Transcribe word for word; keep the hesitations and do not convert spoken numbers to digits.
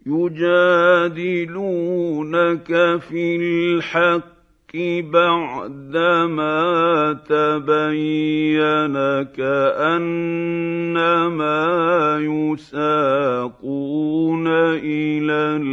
يجادلونك في الحق بعدما تبين كأنما يساقون إلى